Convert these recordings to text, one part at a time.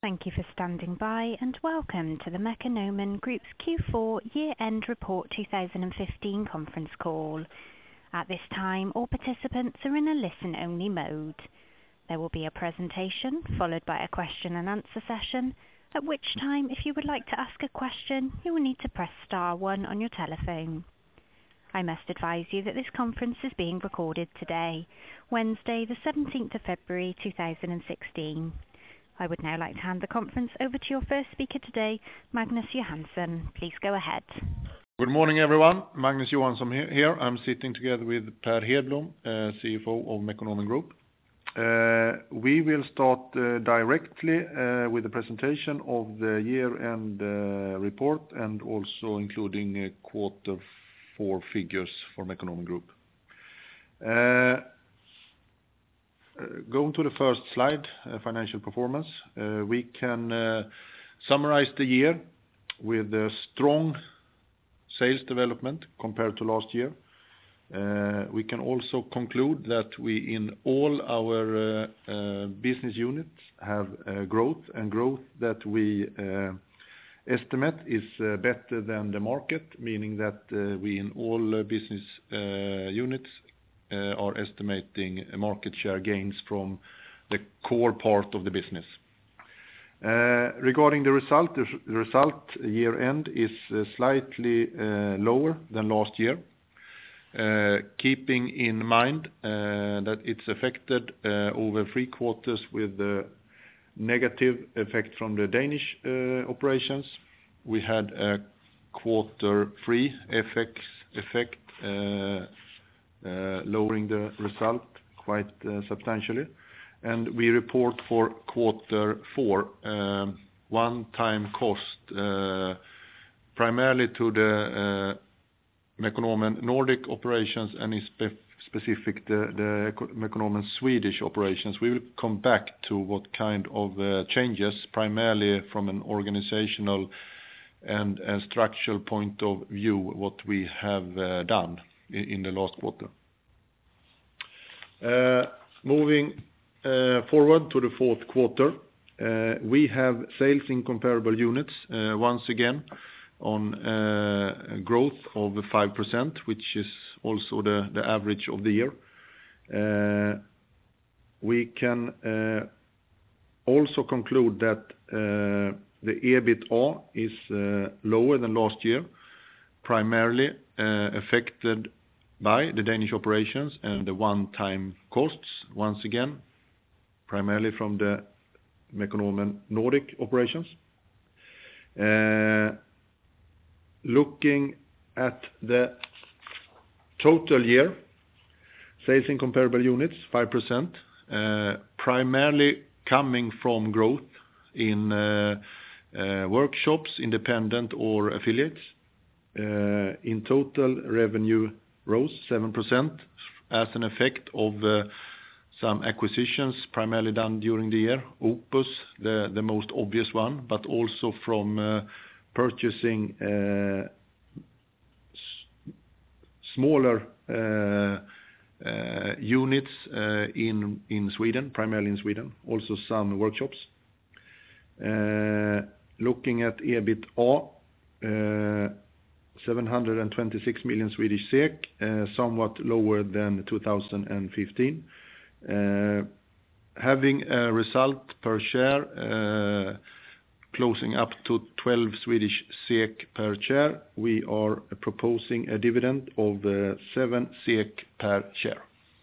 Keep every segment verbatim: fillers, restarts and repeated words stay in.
Thank you for standing by, and welcome to the Mekonomen Group's Q four Year-End Report twenty fifteen conference call. At this time, all participants are in a listen-only mode. There will be a presentation followed by a question and answer session, at which time, if you would like to ask a question, you will need to press star one on your telephone. I must advise you that this conference is being recorded today, Wednesday the seventeenth of February two thousand sixteen. I would now like to hand the conference over to your first speaker today, Magnus Johansson. Please go ahead. Good morning, everyone. Magnus Johansson here. I'm sitting together with Per Hedblom, uh, C F O of Mekonomen Group. Uh, we will start uh, directly uh, with the presentation of the year-end uh, report and also including uh, quarter four figures for Mekonomen Group. Uh, Uh, going to the first slide, uh, financial performance. Uh, we can uh, summarize the year with a strong sales development compared to last year. Uh, we can also conclude that we, in all our uh, uh, business units, have uh, growth, and growth that we uh, estimate is uh, better than the market, meaning that uh, we, in all uh, business uh, units, Uh, are estimating market share gains from the core part of the business. Uh, regarding the result, the result year end is uh, slightly uh, lower than last year, uh, keeping in mind uh, that it's affected uh, over three quarters with the negative effect from the Danish uh, operations. We had a quarter three effects, effect uh, Uh, lowering the result quite uh, substantially, and we report for quarter four um, one-time cost uh, primarily to the uh, Mekonomen Nordic operations and in spe- specific the, the Mekonomen Swedish operations. We will come back to what kind of uh, changes, primarily from an organizational and a structural point of view, what we have uh, done in the last quarter. Uh, moving uh, forward to the fourth quarter, uh, we have sales in comparable units uh, once again on uh, growth of five percent, which is also the, the average of the year. Uh, we can uh, also conclude that uh, the EBITDA is uh, lower than last year, primarily uh, affected by the Danish operations and the one-time costs, once again, primarily from the Mekonomen Nordic operations. Uh, looking at the total year, sales in comparable units, five percent, uh, primarily coming from growth in uh, uh, workshops, independent or affiliates. Uh, in total, revenue rose seven percent as an effect of uh, some acquisitions primarily done during the year. Opus, the, the most obvious one, but also from uh, purchasing uh, s- smaller uh, uh, units uh, in, in Sweden, primarily in Sweden, also some workshops. Uh, looking at EBITDA, uh, seven hundred twenty-six million Swedish SEK, uh, somewhat lower than two thousand fifteen. Uh, having a result per share uh, closing up to twelve Swedish SEK per share, we are proposing a dividend of uh, seven SEK per share.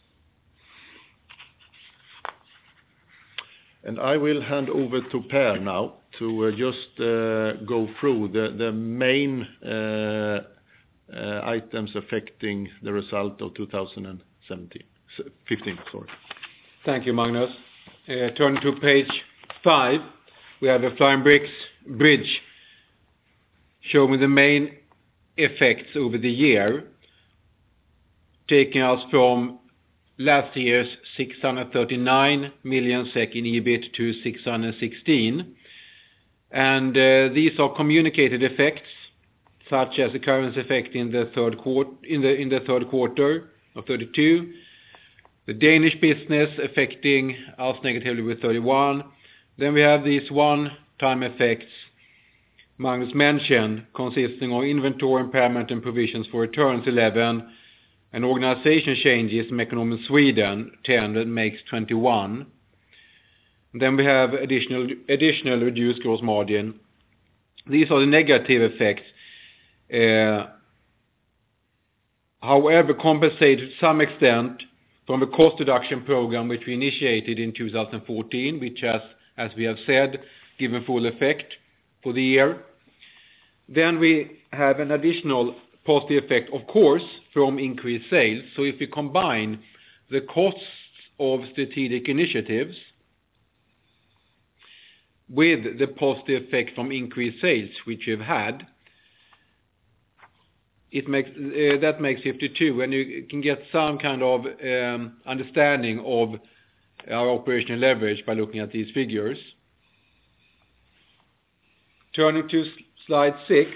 And I will hand over to Per now to uh, just uh, go through the, the main uh, uh, items affecting the result of two thousand seventeen, fifteen. Sorry. Thank you, Magnus. Uh, turn to page five. We have a Flying Bricks bridge showing the main effects over the year, taking us from last year's six hundred thirty-nine million SEK in EBIT to six hundred sixteen. And uh, these are communicated effects, such as the currency effect in the third quarter, in the in the third quarter of thirty-two, the Danish business affecting us negatively with thirty-one, Then we have these one-time effects Magnus mentioned, consisting of inventory impairment and provisions for returns eleven, and organization changes in Mekonomen Sweden ten, that makes twenty-one. Then we have additional additional reduced gross margin. These are the negative effects. Uh, however, compensated to some extent from the cost reduction program which we initiated in two thousand fourteen, which has, as we have said, given full effect for the year. Then we have an additional positive effect, of course, from increased sales. So if we combine the costs of strategic initiatives with the positive effect from increased sales which we've had, it makes uh, that makes fifty-two, and you can get some kind of um, understanding of our operational leverage by looking at these figures. Turning to slide six,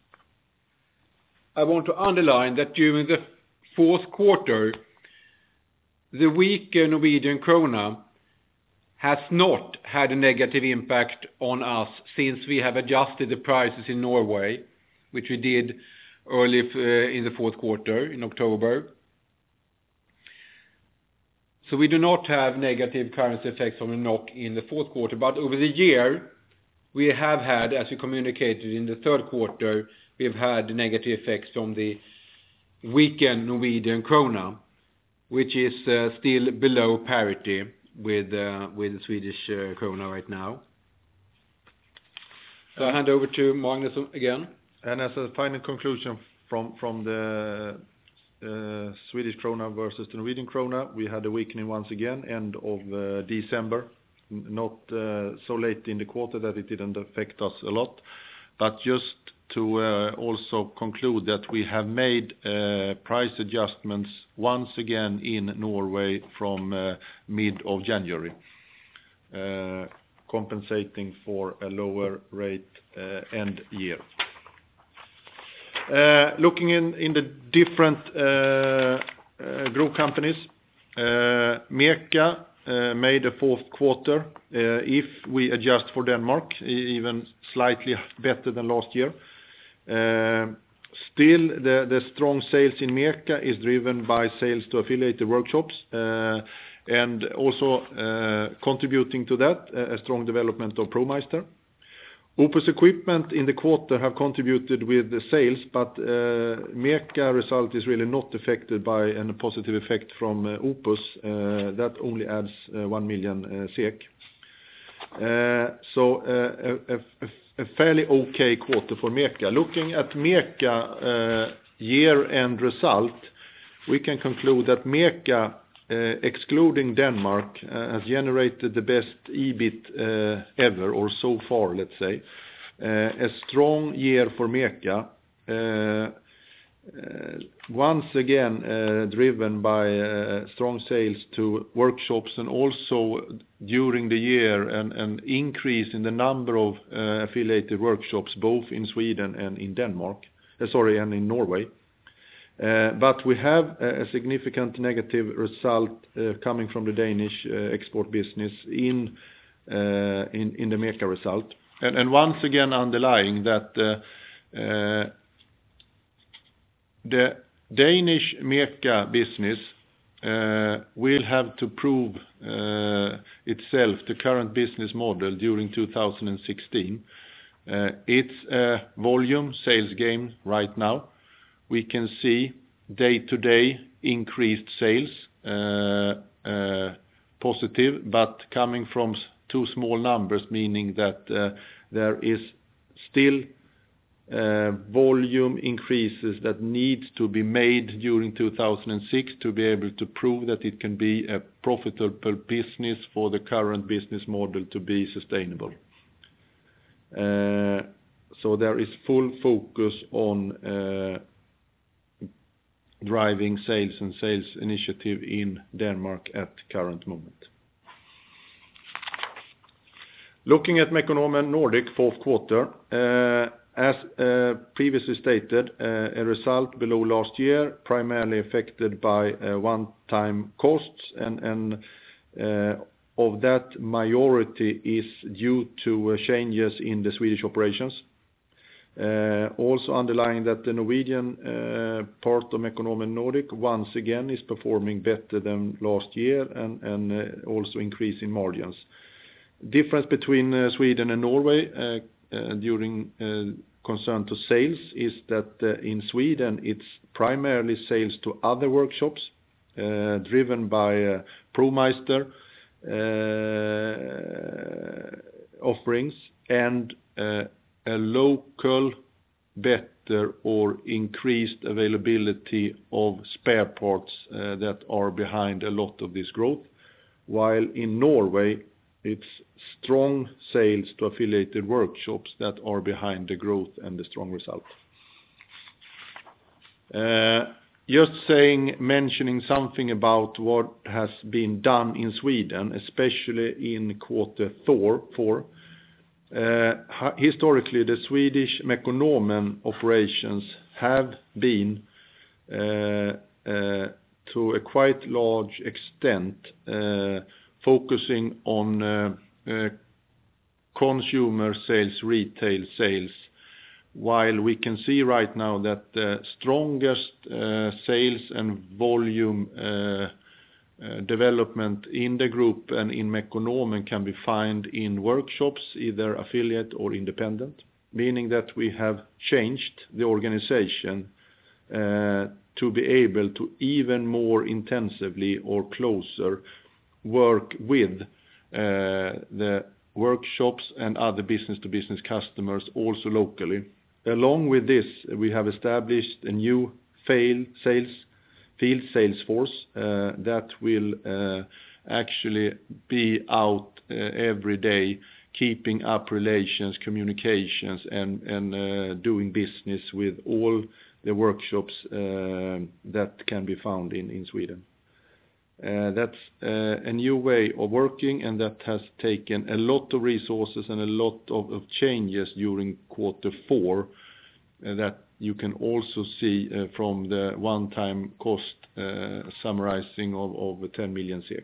I want to underline that during the fourth quarter, the weaker Norwegian krona has not had a negative impact on us since we have adjusted the prices in Norway, which we did early uh, in the fourth quarter, in October. So we do not have negative currency effects on the N O K in the fourth quarter, but over the year, we have had, as we communicated in the third quarter, we have had negative effects from the weakened Norwegian krona, which is uh, still below parity with uh, with the Swedish uh, krona right now. So I hand over to Magnus again. And as a final conclusion from from the uh, Swedish krona versus the Norwegian krona, we had a weakening once again end of uh, December. Not uh, so late in the quarter that it didn't affect us a lot, but just to uh, also conclude that we have made uh, price adjustments once again in Norway from uh, mid of January, uh, compensating for a lower rate uh, end year. Uh, looking in, in the different uh, uh, group companies, uh, MECA Uh, made a fourth quarter, uh, if we adjust for Denmark, even slightly better than last year. Uh, still, the, the strong sales in MECA is driven by sales to affiliated workshops, uh, and also uh, contributing to that, uh, a strong development of ProMeister. Opus Equipment in the quarter have contributed with the sales, but uh, MECA result is really not affected by a positive effect from uh, Opus. Uh, that only adds uh, one million uh, SEK. Uh, so uh, a, a, a fairly okay quarter for MECA. Looking at MECA uh, year-end result, we can conclude that MECA, Uh, excluding Denmark, uh, has generated the best E B I T uh, ever, or so far, let's say. Uh, a strong year for MECA, uh, uh, once again uh, driven by uh, strong sales to workshops, and also during the year an, an increase in the number of uh, affiliated workshops, both in Sweden and in Denmark, uh, sorry, and in Norway. Uh, but we have a, a significant negative result uh, coming from the Danish uh, export business in, uh, in in the MECA result, and, and once again underlying that uh, uh, the Danish MECA business uh, will have to prove uh, itself, the current business model, during two thousand sixteen. Uh, it's a volume sales game right now. We can see day-to-day increased sales, uh, uh, positive, but coming from two small numbers, meaning that uh, there is still uh, volume increases that need to be made during two thousand six to be able to prove that it can be a profitable business for the current business model to be sustainable. Uh, so there is full focus on uh, driving sales and sales initiative in Denmark at current moment. Looking at Mekonomen Nordic fourth quarter, uh, as uh, previously stated, uh, a result below last year, primarily affected by uh, one-time costs and, and uh, of that majority is due to uh, changes in the Swedish operations. Uh, also underlying that the Norwegian uh, part of Mekonomen Nordic once again is performing better than last year and, and uh, also increasing margins. Difference between uh, Sweden and Norway uh, uh, during uh, concern to sales is that uh, in Sweden it's primarily sales to other workshops uh, driven by uh, ProMeister uh, offerings and uh, a local better or increased availability of spare parts uh, that are behind a lot of this growth, while in Norway it's strong sales to affiliated workshops that are behind the growth and the strong result. Uh, just saying, mentioning something about what has been done in Sweden, especially in quarter four, four. Uh, historically, the Swedish Mekonomen operations have been, uh, uh, to a quite large extent, uh, focusing on uh, uh, consumer sales, retail sales, while we can see right now that the strongest uh, sales and volume uh, uh, development in the group and in Mekonomen can be found in workshops, either affiliate or independent, meaning that we have changed the organization uh, to be able to even more intensively or closer work with uh, the workshops and other business-to-business customers also locally. Along with this, we have established a new field sales, field sales force uh, that will uh, actually be out uh, every day, keeping up relations, communications, and, and uh, doing business with all the workshops uh, that can be found in, in Sweden. Uh, that's uh, a new way of working, and that has taken a lot of resources and a lot of, of changes during quarter four uh, that you can also see uh, from the one-time cost uh, summarizing of, of ten million S E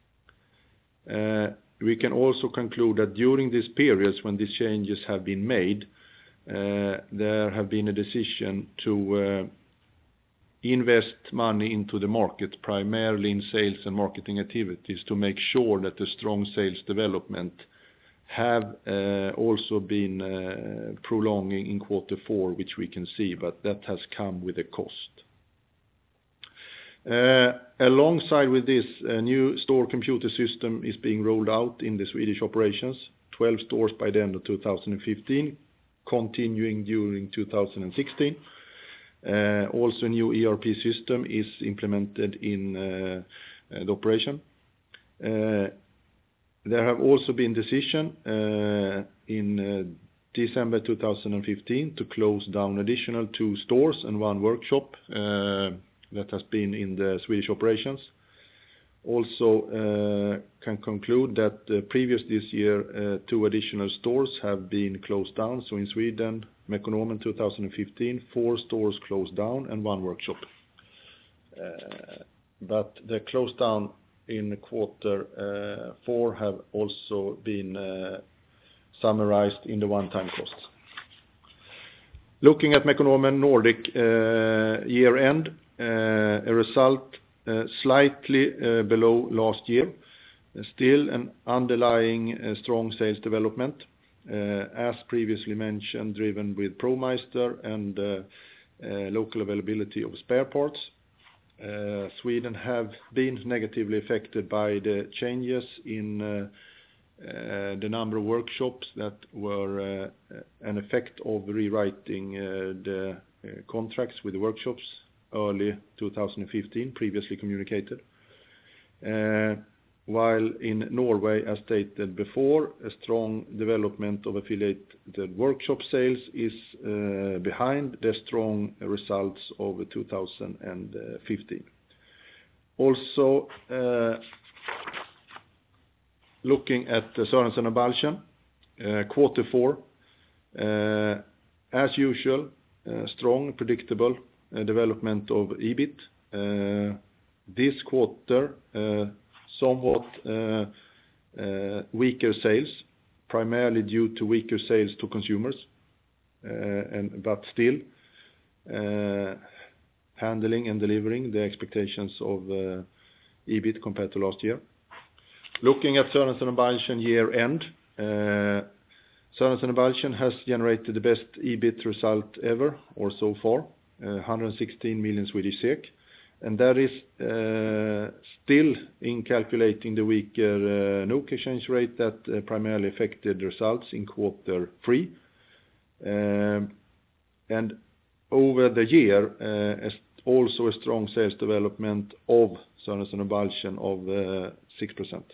K. Uh, we can also conclude that during these periods when these changes have been made, uh, there have been a decision to uh, invest money into the market, primarily in sales and marketing activities, to make sure that the strong sales development have uh, also been uh, prolonging in quarter four, which we can see, but that has come with a cost. Uh, alongside with this, a new store computer system is being rolled out in the Swedish operations, twelve stores by the end of two thousand fifteen, continuing during two thousand sixteen. Uh, also, a new E R P system is implemented in uh, uh, the operation. Uh, there have also been decision uh, in uh, December two thousand fifteen to close down additional two stores and one workshop uh, that has been in the Swedish operations. Also uh, can conclude that uh, previous this year uh, two additional stores have been closed down. So in Sweden, Mekonomen two thousand fifteen, four stores closed down and one workshop. Uh, but the closed down in quarter uh, four have also been uh, summarized in the one-time costs. Looking at Mekonomen Nordic uh, year end, uh, a result uh, slightly uh, below last year, uh, still an underlying uh, strong sales development. Uh, as previously mentioned, driven with ProMeister and uh, uh, local availability of spare parts. Uh, Sweden have been negatively affected by the changes in uh, uh, the number of workshops that were uh, an effect of rewriting uh, the uh, contracts with the workshops early two thousand fifteen, previously communicated. Uh, While in Norway, as stated before, a strong development of affiliated workshop sales is uh, behind the strong results of two thousand fifteen. Also, uh, looking at Sørensen og Balchen, uh, quarter four, uh, as usual, uh, strong, predictable uh, development of E B I T. Uh, this quarter, uh, somewhat uh, uh, weaker sales, primarily due to weaker sales to consumers, uh, and but still uh, handling and delivering the expectations of uh, E B I T compared to last year. Looking at Sørensen og Balchen year-end, uh, Sørensen og Balchen has generated the best E B I T result ever, or so far, uh, one hundred sixteen million Swedish SEK, and that is uh, still in calculating the weaker uh, N O K exchange rate that uh, primarily affected results in quarter three. Um, and over the year, uh, as also a strong sales development of Sørensen og Balchen of uh, six percent.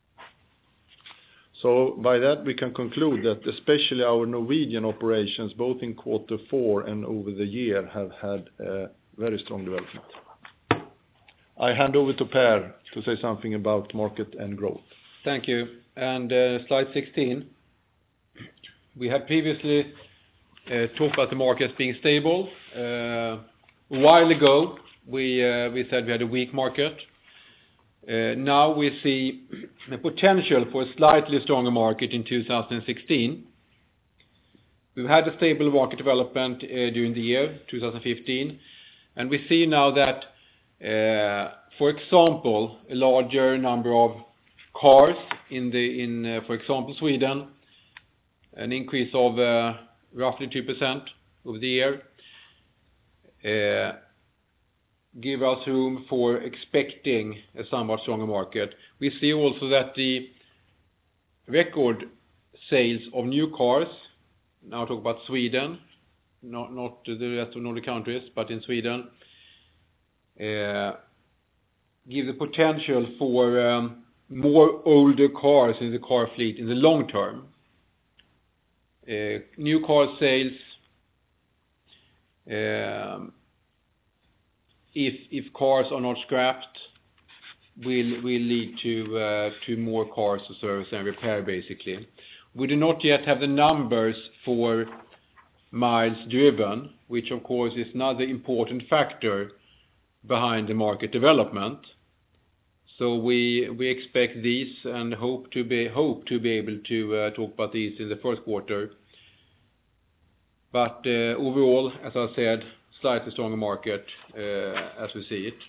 So by that we can conclude that especially our Norwegian operations, both in quarter four and over the year, have had a very strong development. I hand over to Per to say something about market and growth. Thank you. And uh, slide sixteen. We have previously uh, talked about the markets being stable. Uh, a while ago, we uh, we said we had a weak market. Uh, now we see the potential for a slightly stronger market in two thousand sixteen. We've had a stable market development uh, during the year, two thousand fifteen, and we see now that, uh, for example, a larger number of cars in, the in uh, for example, Sweden, an increase of uh, roughly two percent over the year, uh, give us room for expecting a somewhat stronger market. We see also that the record sales of new cars, now talk about Sweden, not, not the rest of Nordic countries, but in Sweden, uh, give the potential for um, more older cars in the car fleet in the long term. Uh, new car sales, um, if if cars are not scrapped, will will lead to uh, to more cars to service and repair. Basically, we do not yet have the numbers for miles driven, which of course is another important factor behind the market development. So we we expect these and hope to be hope to be able to uh, talk about these in the first quarter. But uh, overall, as I said, slightly stronger market uh, as we see it.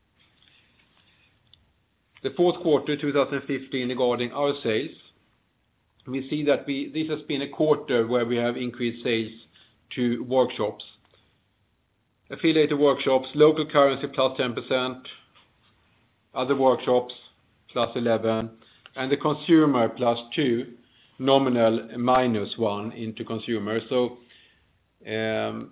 The fourth quarter two thousand fifteen, regarding our sales, we see that we this has been a quarter where we have increased sales to workshops. Affiliated workshops, local currency plus ten percent, other workshops plus eleven, and the consumer plus two, nominal minus one into consumer. So um,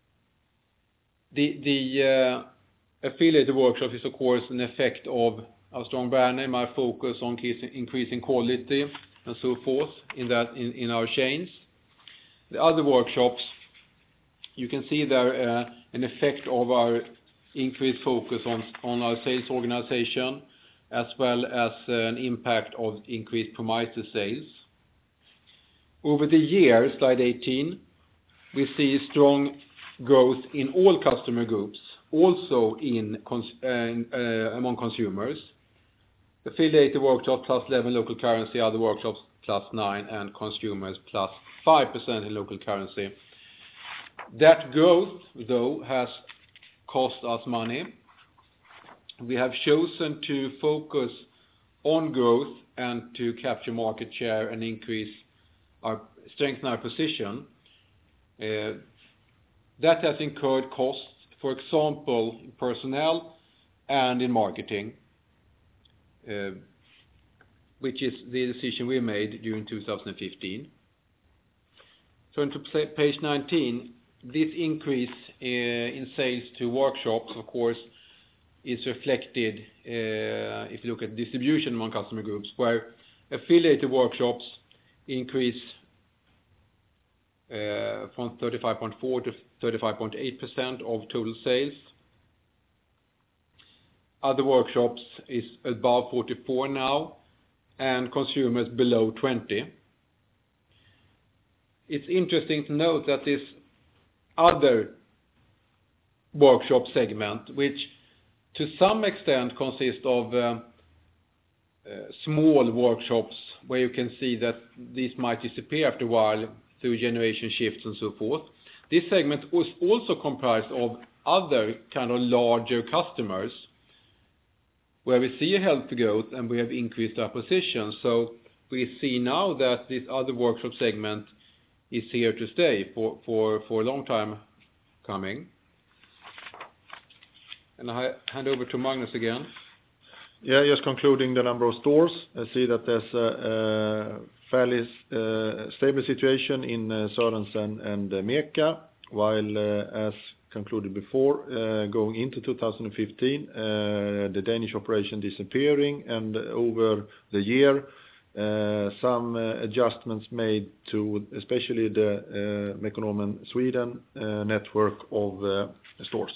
the the uh, affiliated workshop is of course an effect of our strong brand name, our focus on increasing quality and so forth in that in, in our chains. The other workshops, you can see there uh, an effect of our increased focus on on our sales organization, as well as uh, an impact of increased premises sales. Over the year, slide eighteen, we see strong growth in all customer groups, also in cons- uh, uh, among consumers. Affiliated workshops plus eleven local currency, other workshops plus nine, and consumers plus five percent in local currency. That growth, though, has cost us money. We have chosen to focus on growth and to capture market share and increase our strengthen our position. Uh, that has incurred costs, for example, in personnel and in marketing, uh, which is the decision we made during two thousand fifteen. Turn to page nineteen. This increase uh, in sales to workshops, of course, is reflected uh, if you look at distribution among customer groups, where affiliated workshops increase uh, from thirty-five point four to thirty-five point eight percent of total sales. Other workshops is above forty-four now, and consumers below twenty. It's interesting to note that this other workshop segment, which to some extent consists of uh, uh, small workshops where you can see that these might disappear after a while through generation shifts and so forth. This segment was also comprised of other kind of larger customers where we see a healthy growth and we have increased our position. So we see now that this other workshop segment is here to stay for, for, for a long time coming. And I hand over to Magnus again. Yeah, just concluding the number of stores. I see that there's a, a fairly uh, stable situation in uh, Sørensen and uh, MECA, while uh, as concluded before, uh, going into two thousand fifteen, uh, the Danish operation disappearing, and over the year, uh, some uh, adjustments made to especially the uh, Mekonomen Sweden uh, network of uh, stores.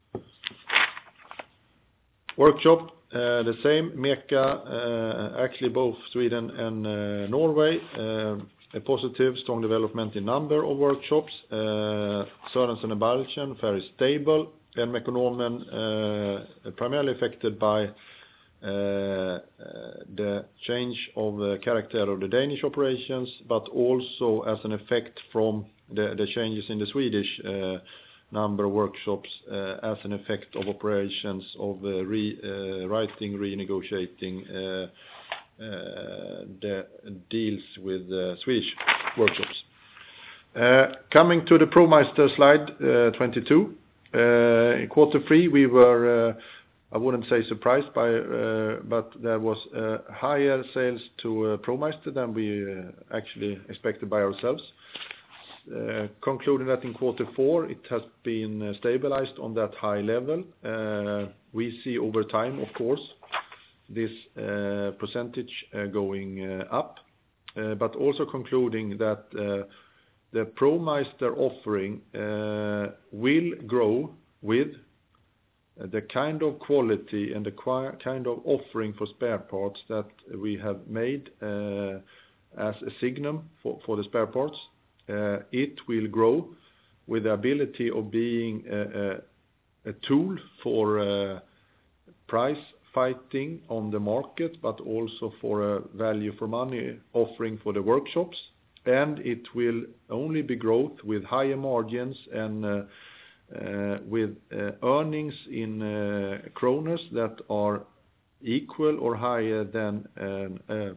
Workshop, uh, the same, MECA, uh, actually both Sweden and uh, Norway, uh, a positive, strong development in number of workshops. Uh, Sørensen and Balchen, very stable, and Mekonomen uh, primarily affected by uh, uh, the change of the character of the Danish operations, but also as an effect from the, the changes in the Swedish uh, number of workshops uh, as an effect of operations of uh, rewriting, renegotiating uh, uh, the deals with uh, Swedish workshops. Uh, coming to the ProMeister slide uh, twenty-two, uh, in quarter three we were, uh, I wouldn't say surprised by, uh, but there was uh, higher sales to uh, ProMeister than we uh, actually expected by ourselves. Uh, concluding that in quarter four it has been uh, stabilized on that high level. Uh, we see over time, of course, this uh, percentage uh, going uh, up, uh, but also concluding that uh, the ProMeister offering uh, will grow with uh, the kind of quality and the qu- kind of offering for spare parts that we have made uh, as a signum for, for the spare parts. Uh, it will grow with the ability of being a, a, a tool for uh, price fighting on the market, but also for a value for money offering for the workshops. And it will only be growth with higher margins and uh, uh, with uh, earnings in uh, kroners that are equal or higher than an uh,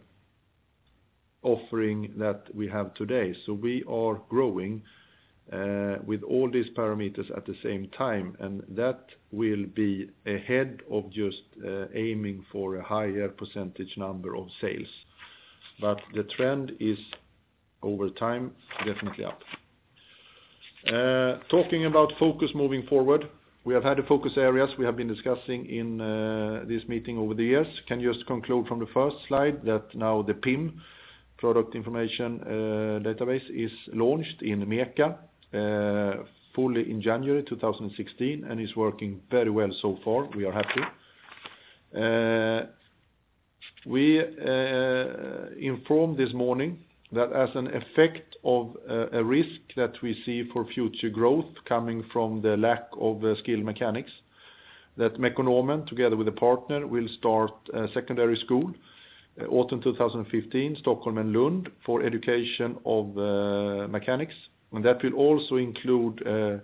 offering that we have today. So we are growing uh, with all these parameters at the same time, and that will be ahead of just uh, aiming for a higher percentage number of sales. But the trend is over time definitely up. Uh, talking about focus moving forward, we have had the focus areas we have been discussing in uh, this meeting over the years. Can just conclude from the first slide that now the P I M, Product Information uh, Database, is launched in MECA uh, fully in January two thousand sixteen and is working very well so far. We are happy. Uh, we uh, informed this morning that as an effect of uh, a risk that we see for future growth coming from the lack of uh, skilled mechanics, that Mekonomen, together with a partner, will start a secondary school uh, autumn two thousand fifteen, Stockholm and Lund, for education of uh, mechanics. And that will also include uh,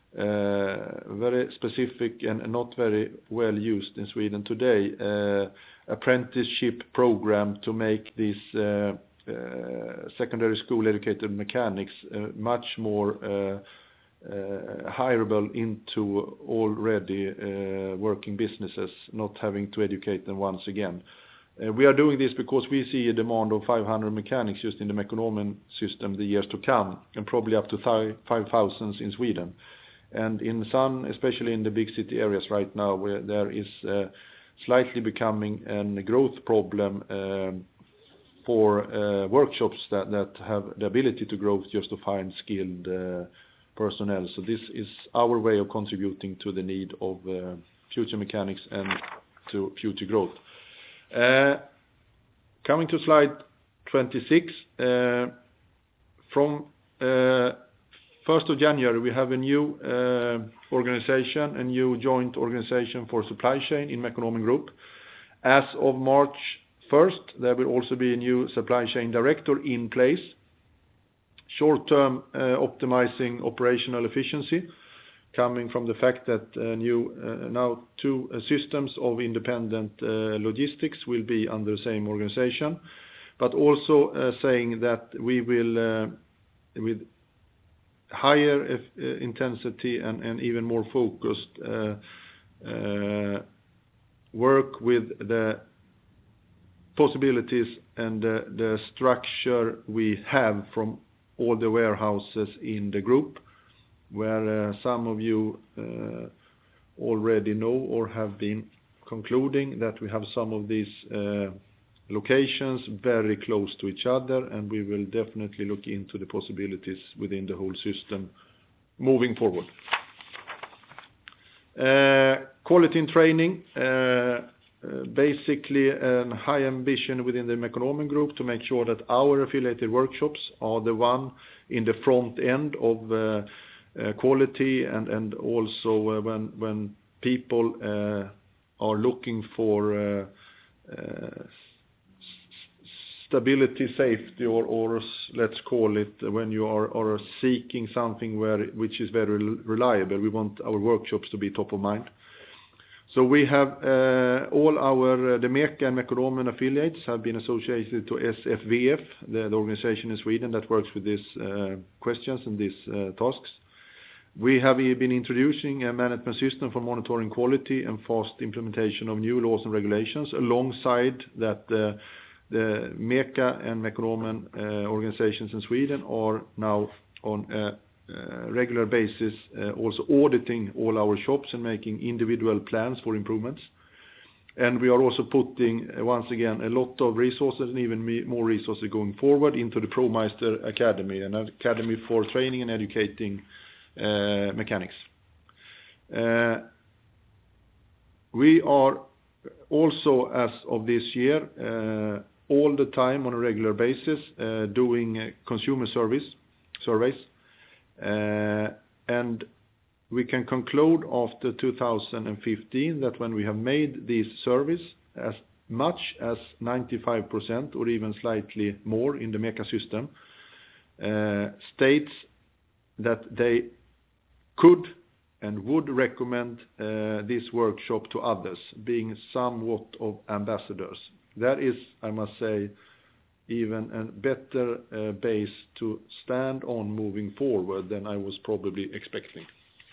uh, very specific and not very well used in Sweden today, uh, apprenticeship program to make this uh, Uh, secondary school educated mechanics uh, much more uh, uh, hireable into already uh, working businesses, not having to educate them once again. Uh, we are doing this because we see a demand of five hundred mechanics just in the Mekonomen system the years to come, and probably up to five thousand in Sweden. And in some, especially in the big city areas right now, where there is uh, slightly becoming a growth problem um, for uh, workshops that, that have the ability to grow just to find skilled uh, personnel. So this is our way of contributing to the need of uh, future mechanics and to future growth. Uh, coming to slide twenty-six, uh, from uh, first of January we have a new uh, organization, a new joint organization for supply chain in Mekonomen Group. As of March First, there will also be a new supply chain director in place. Short-term, uh, optimizing operational efficiency, coming from the fact that uh, new uh, now two uh, systems of independent uh, logistics will be under the same organization, but also uh, saying that we will, uh, with higher uh, intensity and, and even more focused, uh, uh, work with the possibilities and the, the structure we have from all the warehouses in the group, where uh, some of you uh, already know or have been concluding that we have some of these uh, locations very close to each other, and we will definitely look into the possibilities within the whole system moving forward. Uh, quality and training, uh, uh, basically a high ambition within the Mekonomen Group to make sure that our affiliated workshops are the one in the front end of uh, uh, quality, and, and also uh, when, when people uh, are looking for uh, uh, stability, safety, or, or let's call it, when you are, are seeking something where which is very reliable, we want our workshops to be top of mind. So we have uh, all our uh, the MECA and Mekonomen affiliates have been associated to S F V F, the, the organization in Sweden that works with these uh, questions and these uh, tasks. We have been introducing a management system for monitoring quality and fast implementation of new laws and regulations. Alongside that, uh, the MECA and Mekonomen uh, organizations in Sweden are now on a uh, regular basis uh, also auditing all our shops and making individual plans for improvements. And we are also putting, uh, once again, a lot of resources and even me, more resources going forward into the ProMeister Academy, an academy for training and educating uh, mechanics. Uh, we are also, as of this year, uh, all the time on a regular basis uh, doing uh, consumer service surveys, uh, and we can conclude after two thousand fifteen that when we have made these surveys, as much as ninety-five percent or even slightly more in the MECA system uh, states that they could and would recommend uh, this workshop to others, being somewhat of ambassadors. That is, I must say, even a better uh, base to stand on moving forward than I was probably expecting.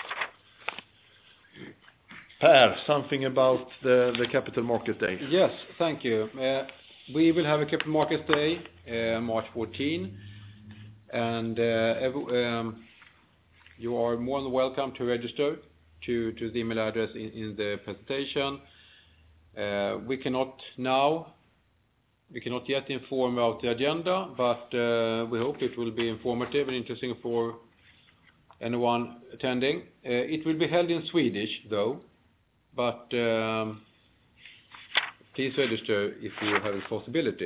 Per, something about the, the Capital Market Day. Yes, thank you. Uh, we will have a Capital Market Day, uh, March fourteenth, and uh, every, um, you are more than welcome to register to, to the email address in, in the presentation. Uh, we cannot now, we cannot yet inform about the agenda, but uh, we hope it will be informative and interesting for anyone attending. Uh, it will be held in Swedish, though, but um, please register if you have a possibility.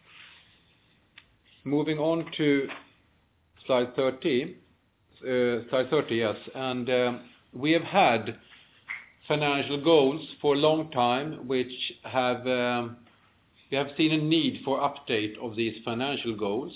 Moving on to slide thirty, uh, slide thirty, yes, and um, we have had financial goals for a long time, which have um, we have seen a need for update of these financial goals,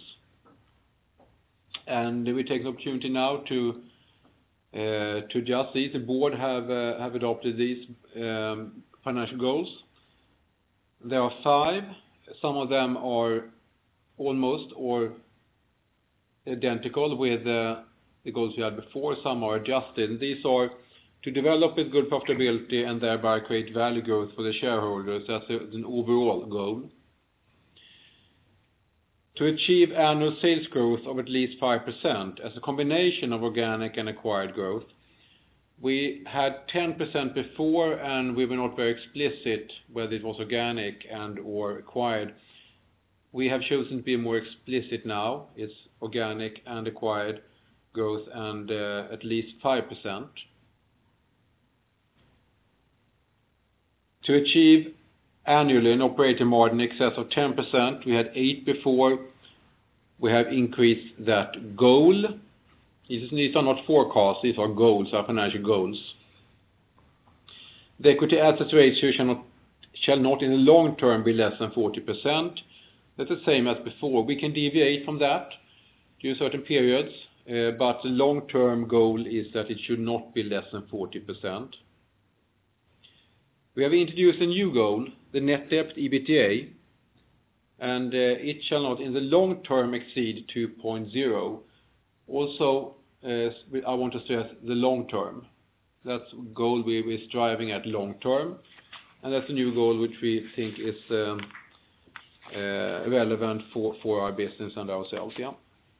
and we take the opportunity now to uh, to adjust these. The board have uh, have adopted these um, financial goals. There are five. Some of them are almost or identical with uh, the goals we had before. Some are adjusted. And these are to develop with good profitability and thereby create value growth for the shareholders as an overall goal. To achieve annual sales growth of at least five percent as a combination of organic and acquired growth. We had ten percent before, and we were not very explicit whether it was organic and or acquired. We have chosen to be more explicit now. It's organic and acquired growth, and uh, at least five percent. To achieve annually an operating margin in excess of ten percent, we had eight before. We have increased that goal. These are not forecasts, these are goals, our financial goals. The equity assets ratio shall not shall not in the long term be less than forty percent. That's the same as before. We can deviate from that during certain periods, uh, but the long-term goal is that it should not be less than forty percent. We have introduced a new goal, the net debt EBITDA, and uh, it shall not in the long term exceed two point zero. Also, uh, I want to stress the long term. That's a goal we we're striving at long term, and that's a new goal which we think is um, uh, relevant for, for our business and ourselves. Yeah.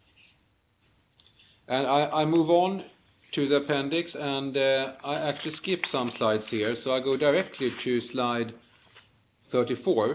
And I, I move on to the appendix, and uh, I actually skip some slides here, so I go directly to slide thirty-four,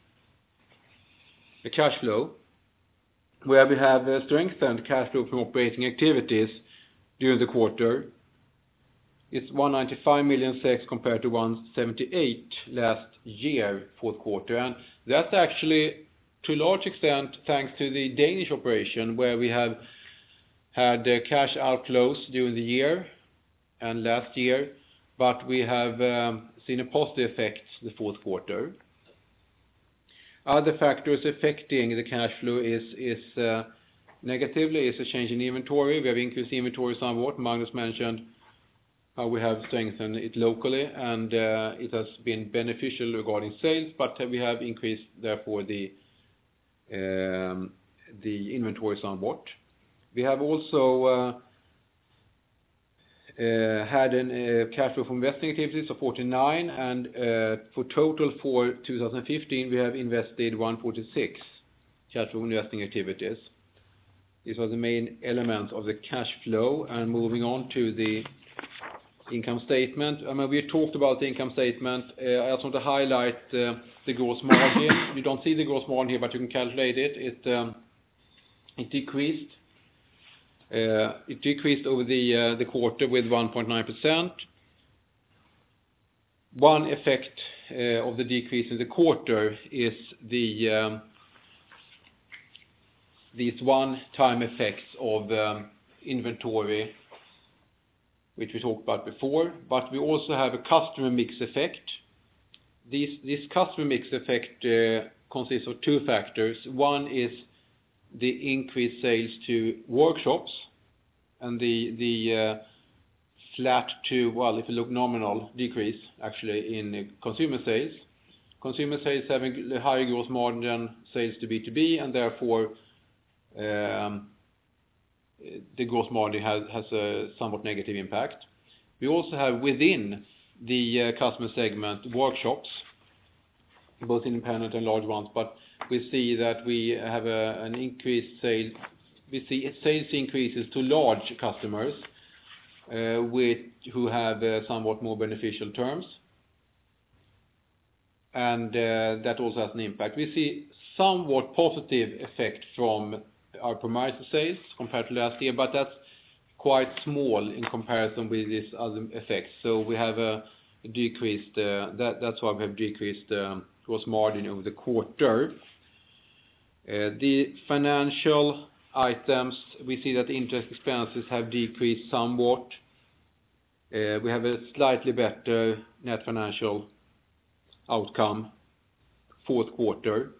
the cash flow, where we have uh, strengthened cash flow from operating activities during the quarter. It's one hundred ninety-five million compared to one hundred seventy-eight last year, fourth quarter, and that's actually to a large extent thanks to the Danish operation, where we have had uh, cash outflows during the year and last year, but we have um, seen a positive effect the fourth quarter. Other factors affecting the cash flow is is uh, negatively is a change in inventory. We have increased inventory somewhat. Magnus mentioned how we have strengthened it locally, and uh, it has been beneficial regarding sales, but we have increased therefore the um, the inventory somewhat. We have also uh, uh, had a uh, cash flow from investing activities of forty-nine, and uh, for total for two thousand fifteen we have invested one hundred forty-six cash flow from investing activities. These are the main elements of the cash flow. And moving on to the income statement. I mean, we talked about the income statement. Uh, I just want to highlight uh, the gross margin. You don't see the gross margin here, but you can calculate it. It um, it decreased. Uh, it decreased over the uh, the quarter with one point nine percent. One effect uh, of the decrease in the quarter is the um, these one-time effects of um, inventory, which we talked about before, but we also have a customer mix effect. This, this customer mix effect uh, consists of two factors. One is the increased sales to workshops, and the the uh, flat to, well, if you look nominal, decrease actually in consumer sales. Consumer sales having a higher gross margin than sales to B two B, and therefore um, the gross margin has, has a somewhat negative impact. We also have within the uh, customer segment workshops, both independent and large ones, but we see that we have a, an increased sale. We see sales increases to large customers uh, with who have uh, somewhat more beneficial terms, and uh, that also has an impact. We see somewhat positive effect from our promoter sales compared to last year, but that's quite small in comparison with these other effects. So we have a decreased, uh, that, that's why we have decreased um, gross margin over the quarter. Uh, the financial items, we see that the interest expenses have decreased somewhat. Uh, we have a slightly better net financial outcome fourth quarter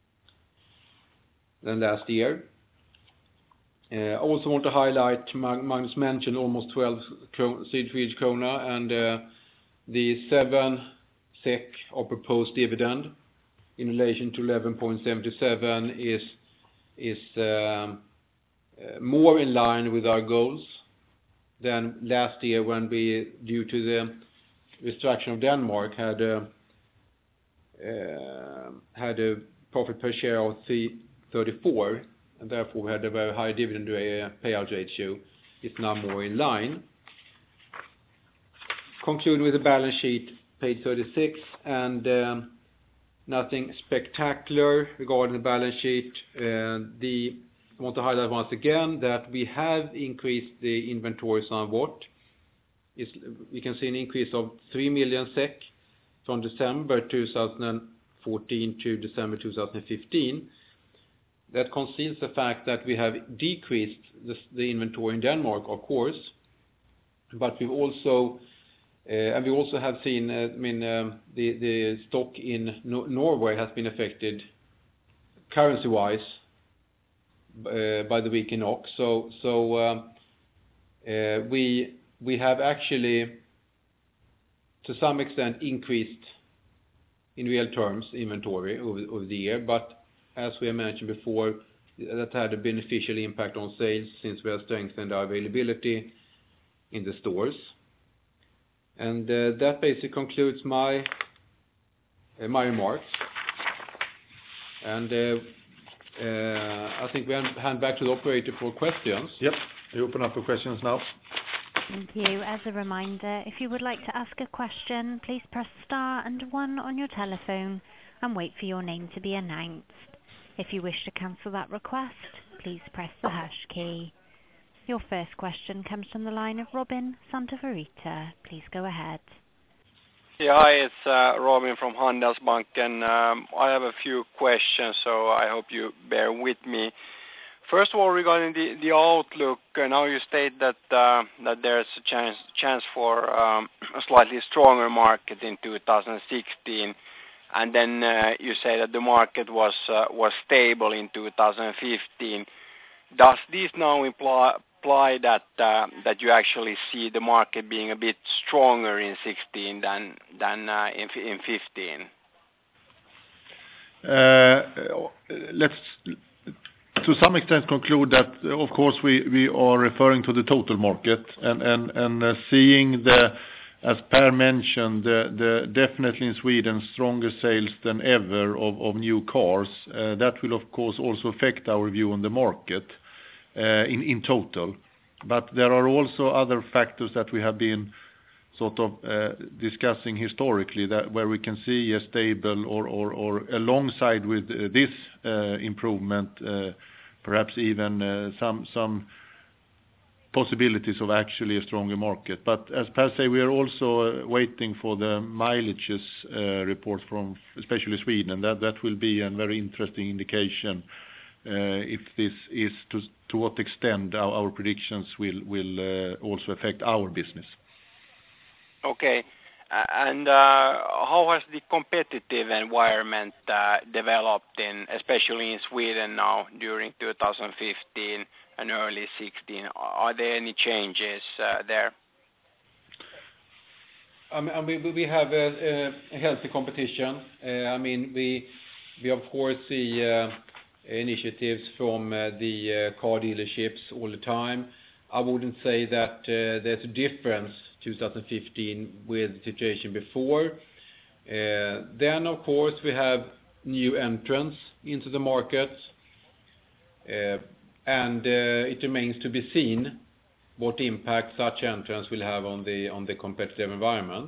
than last year. I uh, also want to highlight, Magnus mentioned almost twelve Swedish krona, and uh, the seven SEK of proposed dividend in relation to eleven point seven seven is is um, uh, more in line with our goals than last year, when we, due to the restructuring of Denmark, had a, uh, had a profit per share of three thirty-four. And therefore we had a very high dividend payout ratio. It's now more in line. Concluding with the balance sheet, page thirty-six, and um, nothing spectacular regarding the balance sheet. Uh, the, I want to highlight once again that we have increased the inventory somewhat. It's, we can see an increase of three million SEK from December two thousand fourteen to December two thousand fifteen. That conceals the fact that we have decreased the, the inventory in Denmark, of course, but we've also And we also have seen, I mean, um, the the stock in no- Norway has been affected currency-wise uh, by the weak N O K. So so um, uh, we we have actually, to some extent, increased in real terms inventory over over the year. But as we have mentioned before, that had a beneficial impact on sales since we have strengthened our availability in the stores. And uh, that basically concludes my uh, my remarks. And uh, uh, I think we hand back to the operator for questions. Yep, we open up for questions now. Thank you. As a reminder, if you would like to ask a question, please press star and one on your telephone and wait for your name to be announced. If you wish to cancel that request, please press the hash key. Your first question comes from the line of Robin Santaverita. Please go ahead. Yeah, hi, it's uh, Robin from Handelsbanken. Um, I have a few questions, so I hope you bear with me. First of all, regarding the, the outlook, uh, now you state that uh, that there's a chance chance for um, a slightly stronger market in two thousand sixteen, and then uh, you say that the market was uh, was stable in two thousand fifteen. Does this now imply, imply that uh, that you actually see the market being a bit stronger in sixteen than than uh, in in fifteen? Uh, let's to some extent conclude that, of course, we, we are referring to the total market and and and uh, seeing the, as Per mentioned, the, the definitely in Sweden stronger sales than ever of, of new cars. Uh, that will of course also affect our view on the market uh, in in total. But there are also other factors that we have been sort of uh, discussing historically, that where we can see a stable or or, or alongside with uh, this uh, improvement, uh, perhaps even uh, some some possibilities of actually a stronger market. But as Per say, we are also uh, waiting for the mileages uh, report from especially Sweden. That that will be a very interesting indication uh, if this is to to what extent our, our predictions will will uh, also affect our business. Okay. Uh, and uh, how has the competitive environment uh, developed in, especially in Sweden now during two thousand fifteen and early sixteen? Are there any changes uh, there? I mean, we we have a, a healthy competition. Uh, I mean, we we of course see uh, initiatives from uh, the uh, car dealerships all the time. I wouldn't say that uh, there's a difference two thousand fifteen with the situation before. Uh, then, of course, we have new entrants into the market, uh, and uh, it remains to be seen what impact such entrants will have on the on the competitive environment.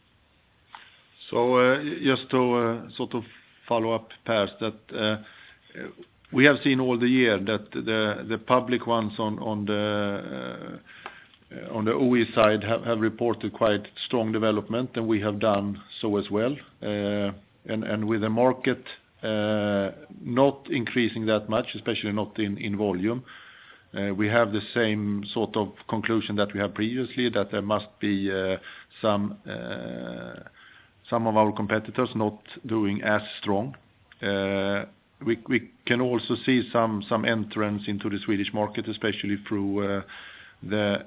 So, uh, just to uh, sort of follow up, Pers, that uh, we have seen all the year that the the public ones on on the uh, on the O E side have, have reported quite strong development, and we have done so as well. Uh, and and with the market uh, not increasing that much, especially not in in volume, uh, we have the same sort of conclusion that we have previously, that there must be uh, some uh, some of our competitors not doing as strong. Uh, We we can also see some some entrance into the Swedish market, especially through uh, the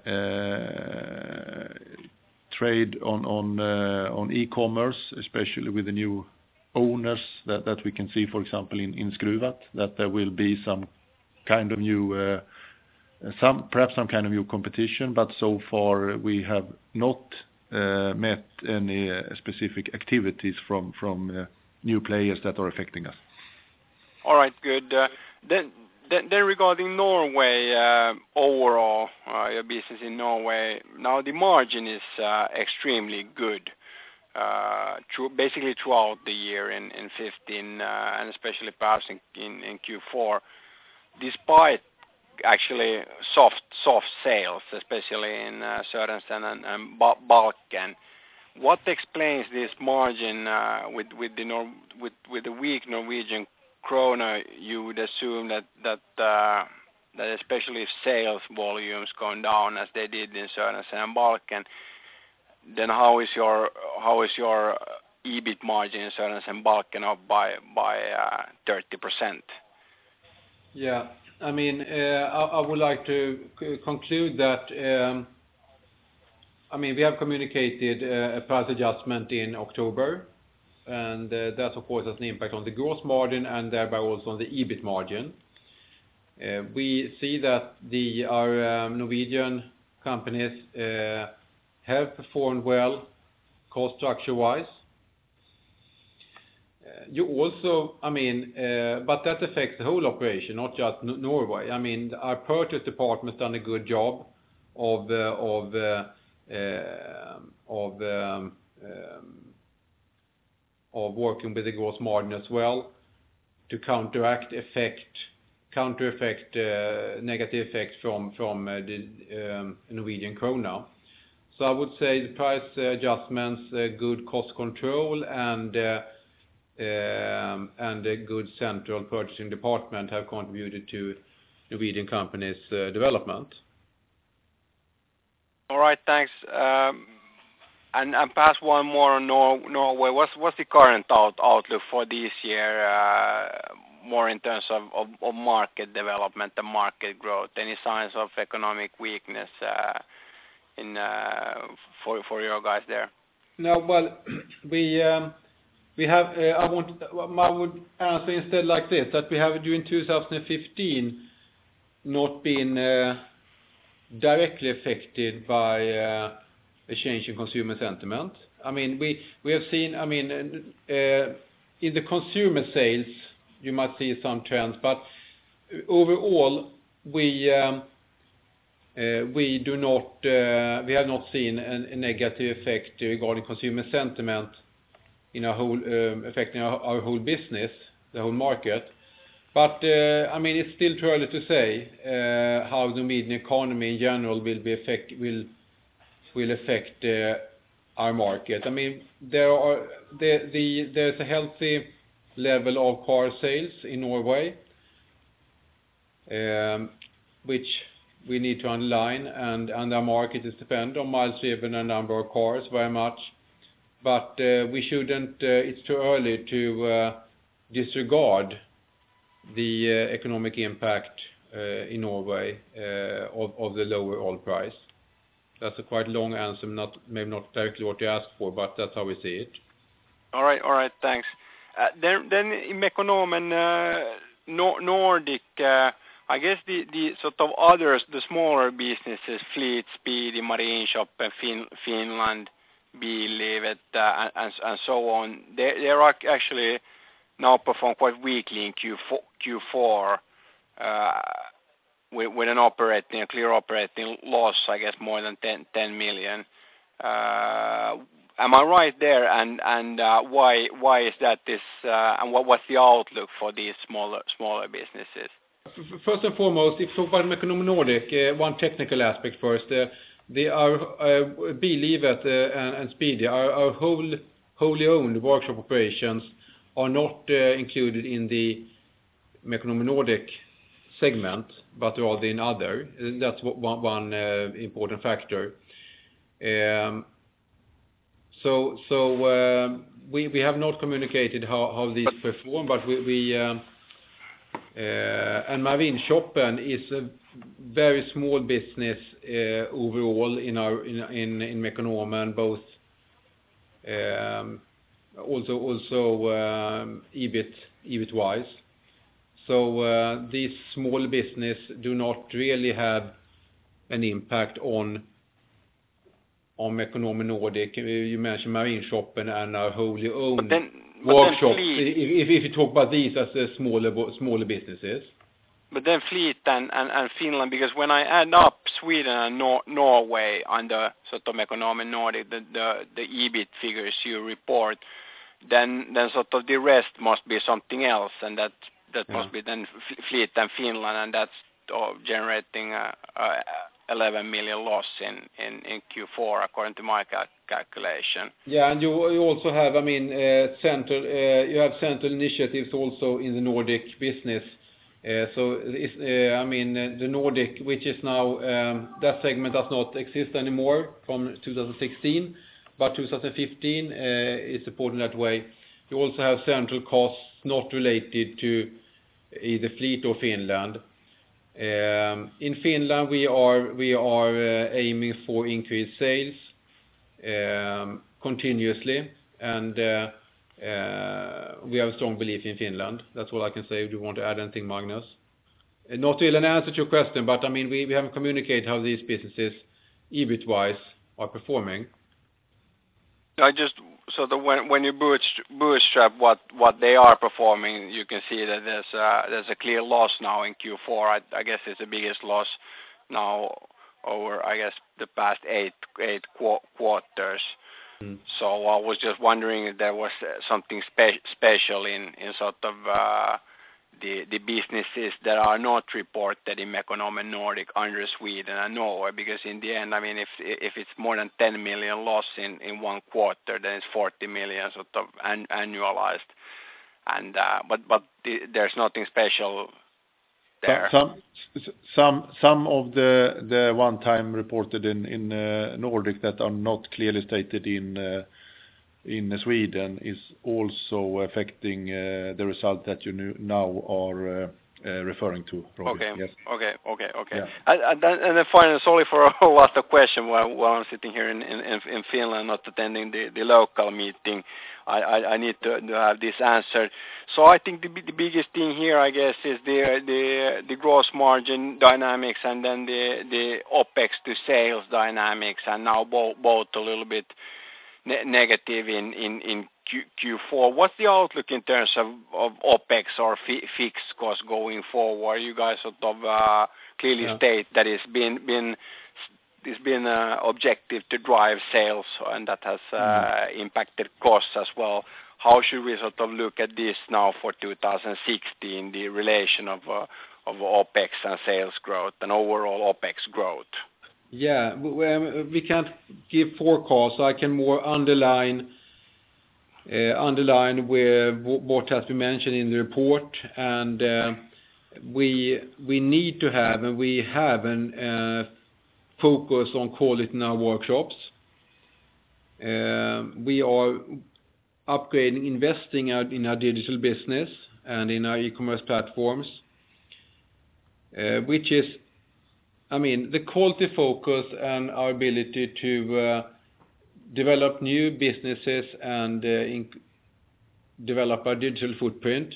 uh, trade on on uh, on e-commerce, especially with the new owners that that we can see, for example, in in Skruvat, that there will be some kind of new uh, some perhaps some kind of new competition. But so far we have not uh, met any uh, specific activities from from uh, new players that are affecting us. All right, good. Uh, then, then, then regarding Norway uh, overall, uh, your business in Norway, now the margin is uh, extremely good, uh, through, basically throughout the year in, in fifteen, uh, and especially perhaps in, in, in Q four, despite actually soft soft sales, especially in uh, Sørensen and, and Balken. What explains this margin uh, with with the Nor- with with the weak Norwegian krona? You would assume that that uh, that especially if sales volumes gone down as they did in Sørensen and Balken, then how is your how is your E B I T margin in Sørensen og Balchen up by by uh, thirty percent? Yeah, I mean, uh, I, I would like to c- conclude that. Um, I mean, we have communicated uh, a price adjustment in October, and uh, that of course has an impact on the gross margin and thereby also on the E B I T margin. Uh, we see that the our um, Norwegian companies uh, have performed well cost structure-wise. Uh, You also, I mean, uh, but that affects the whole operation, not just N- Norway. I mean, our purchase department's done a good job of uh, of uh, uh, of um, um, of working with the gross margin as well to counteract effect, counter effect, uh, negative effect from from uh, the um, Norwegian krona. So I would say the price uh, adjustments, uh, good cost control, and uh, um, and a good central purchasing department have contributed to Norwegian companies' uh, development. All right, thanks. Um, and, and perhaps one more on Nor- Norway. What's what's the current out, outlook for this year? Uh, more in terms of, of, of market development and market growth. Any signs of economic weakness uh, in uh, for for your guys there? No, well, we um, we have. Uh, I want. I would answer instead like this: that we have during two thousand fifteen not been uh, directly affected by uh, a change in consumer sentiment. I mean, we we have seen. I mean, uh, in the consumer sales, you might see some trends, but overall, we. Um, Uh, we do not, uh, we have not seen an, a negative effect regarding consumer sentiment in our whole, um, affecting our, our whole business, the whole market. But uh, I mean, it's still too early to say uh, how the Norwegian economy in general will be affect will will affect uh, our market. I mean, there are the, the there's a healthy level of car sales in Norway, um, which we need to underline, and, and our market is dependent on miles driven and number of cars very much. But uh, we shouldn't, uh, it's too early to uh, disregard the uh, economic impact uh, in Norway uh, of, of the lower oil price. That's a quite long answer, not maybe not directly what you asked for, but that's how we see it. All right, all right, thanks. Uh, then, then in Mekonomen uh, no, Nordic, uh, I guess the, the sort of others, the smaller businesses, Fleet, Speedy, Marinshopen, fin, Finland, Billivet, uh, and, and so on, they, they are actually now perform quite weakly in Q four, Q four uh, with, with an operating, a clear operating loss, I guess more than ten million. Uh, am I right there? And and uh, why why is that this? Uh, and what what's the outlook for these smaller smaller businesses? First and foremost, if you talk about Mekonomen Nordic, uh, one technical aspect first. Uh, they are uh, Billivet uh, and, and Speedy, our, our whole, wholly owned workshop operations are not uh, included in the Mekonomen Nordic segment, but rather in other. That's one, one uh, important factor. Um, so so uh, we we have not communicated how, how these perform, but we. we um, Uh, and Marinshopen is a very small business uh, overall in our in in, in Mekonomen, both um, also also um, E B I T E B I T wise. So uh, these small business do not really have an impact on on Mekonomen Nordic. You mentioned Marinshopen and our wholly owned workshops. If, if you talk about these as uh, smaller smaller businesses. But then Fleet and, and, and Finland, because when I add up Sweden and Nor- Norway under sort of Mekonomen Nordic, the, the, the E B I T figures you report, then then sort of the rest must be something else, and that that yeah. must be then Fleet and Finland, and that's uh, generating a, a eleven million loss in, in, in Q four according to my cal- calculation. Yeah, and you, you also have, I mean, uh, central, uh, you have central initiatives also in the Nordic business. Uh, so, it's, uh, I mean, uh, the Nordic, which is now, um, that segment does not exist anymore from two thousand sixteen, but two thousand fifteen uh, is supported that way. You also have central costs not related to either fleet or Finland. Um, in Finland, we are we are uh, aiming for increased sales um, continuously, and uh, uh, we have a strong belief in Finland. That's all I can say. Do you want to add anything, Magnus? Uh, not really an answer to your question, but I mean we, we haven't communicated how these businesses, E B I T-wise, are performing. I just so that when when you bootstrap what what they are performing, you can see that there's a, there's a clear loss now in Q four. I, I guess it's the biggest loss now over I guess the past eight eight qu- quarters. Mm. So I was just wondering if there was something spe- special in in sort of uh, the the businesses that are not reported in Mekonomen Nordic under Sweden and Norway, because in the end, I mean, if if it's more than ten million loss in, in one quarter, then it's forty million sort of an, annualized, and uh, but but the, there's nothing special there. Some some some of the the one time reported in in uh, Nordic that are not clearly stated in. Uh, in Sweden is also affecting uh, the result that you now are uh, uh, referring to, Robin. Okay, yes. okay, okay, okay. Yeah. And, and, then, and then finally, sorry for a lot of question while, while I'm sitting here in, in, in Finland, not attending the, the local meeting. I, I, I need to, to have this answered. So I think the, the biggest thing here, I guess, is the the the gross margin dynamics and then the the OPEX to sales dynamics, and now both both a little bit negative in in in Q, Q4. What's the outlook in terms of, of OPEX or fi, fixed costs going forward? You guys sort of uh, clearly yeah. state that it's been been it's been uh, objective to drive sales, and that has uh, mm. impacted costs as well. How should we sort of look at this now for two thousand sixteen, the relation of uh, of OPEX and sales growth and overall OPEX growth? Yeah, we can't give forecasts. I can more underline uh, underline where what has been mentioned in the report, and uh, we we need to have and we have an uh, focus on quality in our workshops. Uh, we are upgrading, investing out in our digital business and in our e-commerce platforms, uh, which is I mean, the quality focus and our ability to uh, develop new businesses and uh, in- develop our digital footprint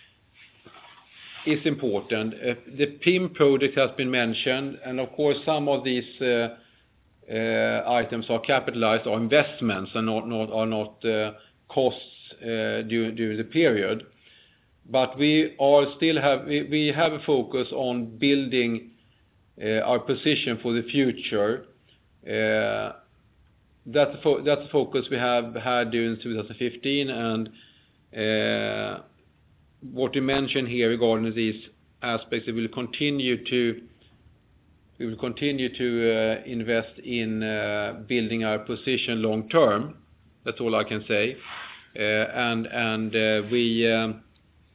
is important. Uh, the P I M project has been mentioned, and of course some of these uh, uh, items are capitalized or investments and not, not are not uh, costs uh, during, during the period. But we are still have we, we have a focus on building Uh, our position for the future. Uh, that's, the fo- that's the focus we have had during two thousand fifteen, and uh, what you mentioned here regarding these aspects, we will continue to we will continue to uh, invest in uh, building our position long term. That's all I can say. Uh, and and uh, we. Um,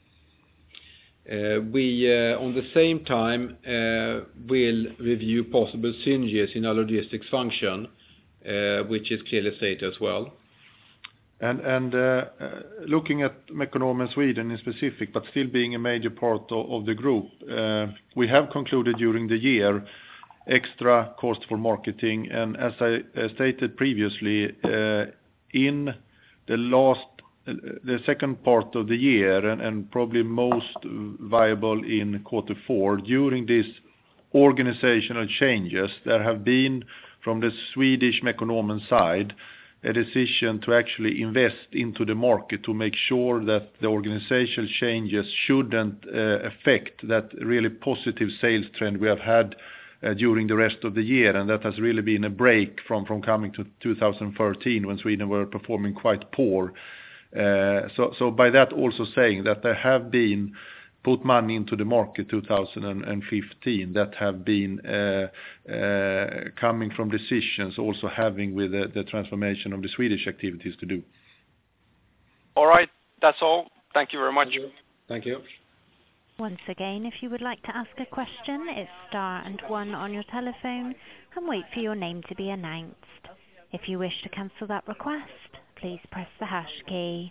Uh, we, uh, on the same time, uh, will review possible synergies in our logistics function, uh, which is clearly stated as well. And and uh, uh, looking at Mekonomen Sweden in specific, but still being a major part of, of the group, uh, we have concluded during the year extra cost for marketing, and as I uh, stated previously, uh, in the last the second part of the year and, and probably most viable in quarter four, during these organizational changes, there have been from the Swedish Mekonomen side a decision to actually invest into the market to make sure that the organizational changes shouldn't uh, affect that really positive sales trend we have had uh, during the rest of the year, and that has really been a break from, from coming to two thousand thirteen when Sweden were performing quite poor. Uh, so, so by that also saying that there have been put money into the market two thousand fifteen that have been uh, uh, coming from decisions also having with the, the transformation of the Swedish activities to do. All right, that's all. Thank you very much. Thank you. Thank you. Once again, if you would like to ask a question, it's star and one on your telephone and wait for your name to be announced. If you wish to cancel that request, please press the hash key.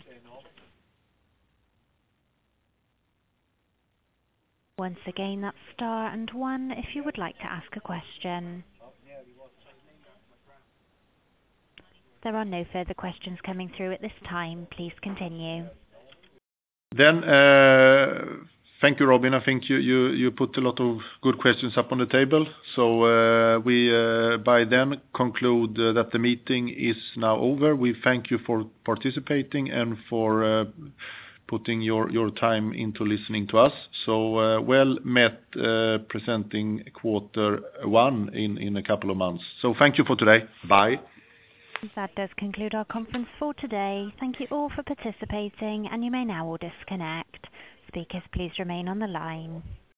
Once again, that's star and one if you would like to ask a question. There are no further questions coming through at this time. Please continue. Then, uh, thank you, Robin. I think you, you, you put a lot of good questions up on the table. So uh, we uh, by then conclude uh, that the meeting is now over. We thank you for participating and for uh, putting your, your time into listening to us. So uh, well met uh, presenting quarter one in, in a couple of months. So thank you for today. Bye. That does conclude our conference for today. Thank you all for participating, and you may now all disconnect. Speakers, please remain on the line.